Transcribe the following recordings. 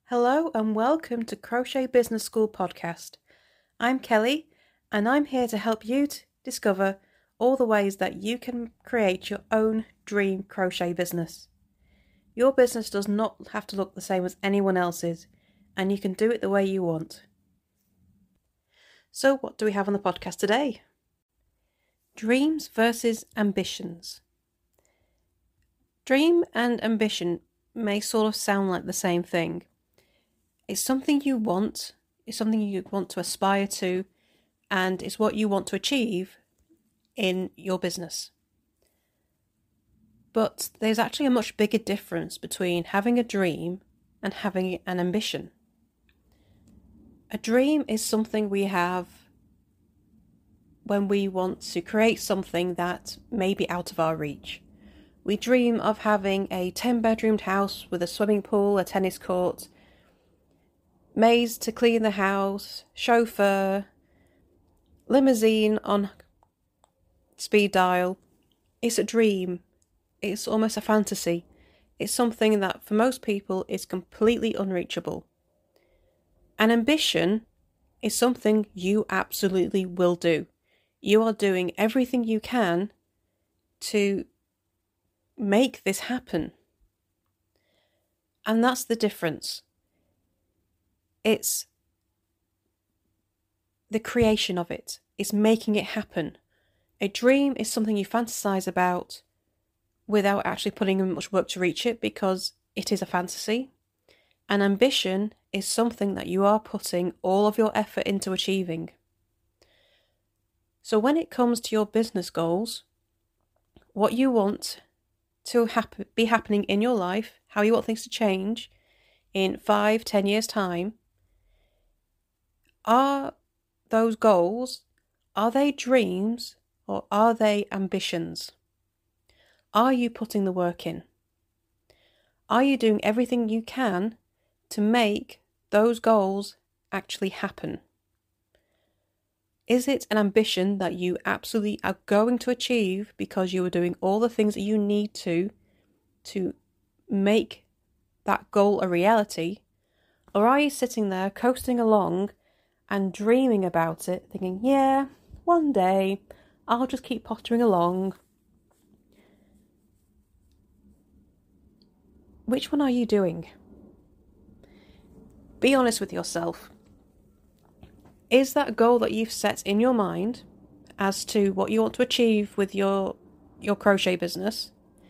Hello and welcome to Crochet Business School podcast. I'm Kelly and I'm here to help you discover all the ways that you can create your own dream crochet business. Your business does not have to look the same as anyone else's, and you can do it the way you want. So what do we have on the podcast today? Dreams versus ambitions. Dream and ambition may sort of sound like the same thing. It's something you want, it's something you want to aspire to, and it's what you want to achieve in your business. But there's actually a much bigger difference between having a dream and having an ambition. A dream is something we have when we want to create something that may be out of our reach. We dream of having a 10-bedroomed house with a swimming pool, a tennis court, maids to clean the house, chauffeur, limousine on speed dial. It's a dream. It's almost a fantasy. It's something that for most people is completely unreachable. An ambition is something you absolutely will do. You are doing everything you can to make this happen. And that's the difference. It's the creation of it. It's making it happen. A dream is something you fantasize about without actually putting in much work to reach it because it is a fantasy. An ambition is something that you are putting all of your effort into achieving. So when it comes to your business goals, what you want to be happening in your life, how you want things to change in 5-10 years' time, are those goals, are they dreams or are they ambitions? Are you putting the work in? Are you doing everything you can to make those goals actually happen? Is it an ambition that you absolutely are going to achieve because you are doing all the things that you need to make that goal a reality? Or are you sitting there coasting along and dreaming about it, thinking, yeah, one day I'll just keep pottering along? Which one are you doing? Be honest with yourself. Is that goal that you've set in your mind as to what you want to achieve with your crochet business,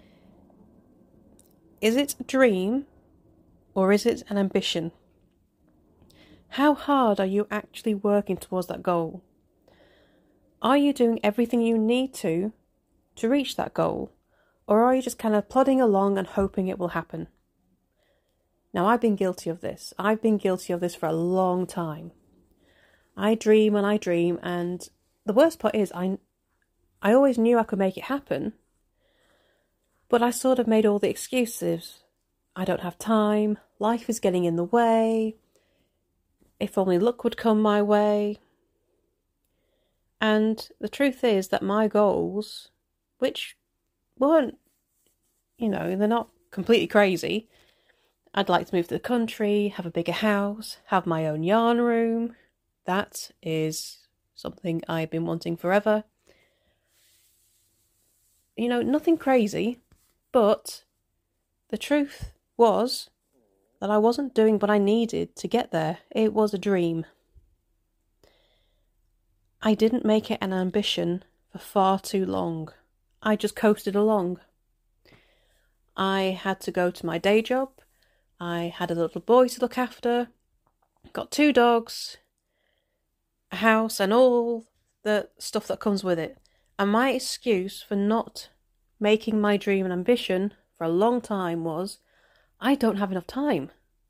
is it a dream or is it an ambition? How hard are you actually working towards that goal? Are you doing everything you need to reach that goal? Or are you just kind of plodding along and hoping it will happen? Now, I've been guilty of this. I've been guilty of this for a long time. I dream and I dream, and the worst part is I always knew I could make it happen, but I sort of made all the excuses. I don't have time, life is getting in the way, if only luck would come my way. And the truth is that my goals, which weren't, they're not completely crazy. I'd like to move to the country, have a bigger house, have my own yarn room. That is something I've been wanting forever. Nothing crazy, but the truth was that I wasn't doing what I needed to get there. It was a dream. I didn't make it an ambition for far too long. I just coasted along. I had to go to my day job. I had a little boy to look after. Got 2 dogs, a house, and all the stuff that comes with it. And my excuse for not making my dream an ambition for a long time was, I don't have enough time.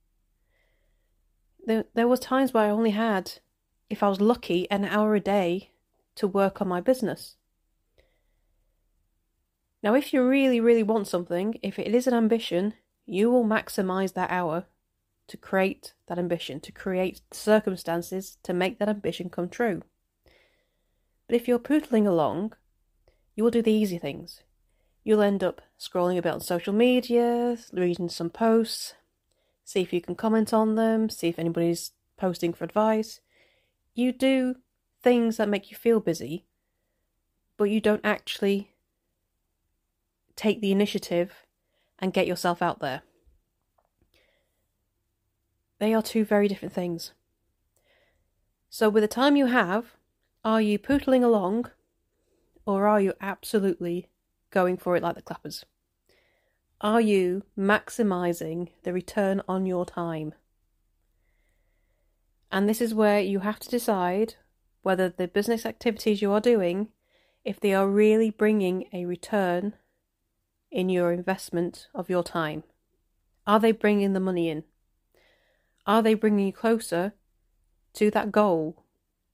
There were times where I only had, if I was lucky, an hour a day to work on my business. Now, if you really, really want something, if it is an ambition, you will maximise that hour to create that ambition, to create circumstances to make that ambition come true. But if you're pootling along, you will do the easy things. You'll end up scrolling a bit on social media, reading some posts, see if you can comment on them, see if anybody's posting for advice. You do things that make you feel busy, but you don't actually take the initiative and get yourself out there. They are two very different things. So with the time you have, are you pootling along, or are you absolutely going for it like the clappers? Are you maximising the return on your time? And this is where you have to decide whether the business activities you are doing, if they are really bringing a return in your investment of your time. Are they bringing the money in? Are they bringing you closer to that goal?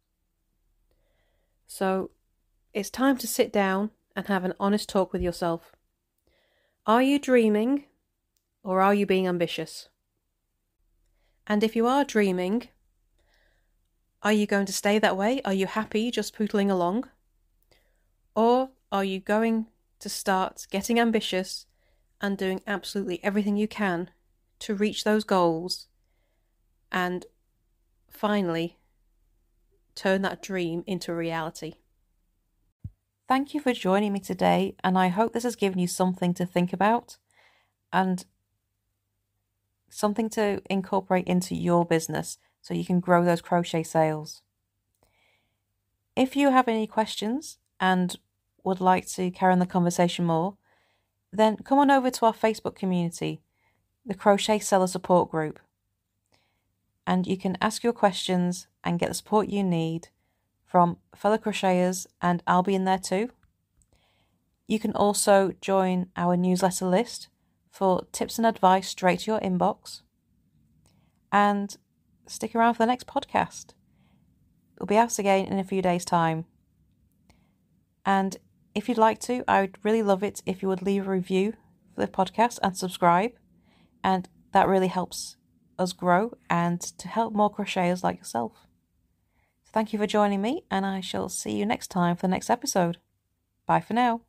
So it's time to sit down and have an honest talk with yourself. Are you dreaming, or are you being ambitious? And if you are dreaming, are you going to stay that way? Are you happy just pootling along? Or are you going to start getting ambitious and doing absolutely everything you can to reach those goals and finally turn that dream into reality? Thank you for joining me today, and I hope this has given you something to think about and something to incorporate into your business so you can grow those crochet sales. If you have any questions and would like to carry on the conversation more, then come on over to our Facebook community, the Crochet Seller Support Group, and you can ask your questions and get the support you need from fellow crocheters, and I'll be in there too. You can also join our newsletter list for tips and advice straight to your inbox. And stick around for the next podcast. It'll be out again in a few days' time. And if you'd like to, I would really love it if you would leave a review for the podcast and subscribe. And that really helps us grow and to help more crocheters like yourself. So thank you for joining me, and I shall see you next time for the next episode. Bye for now.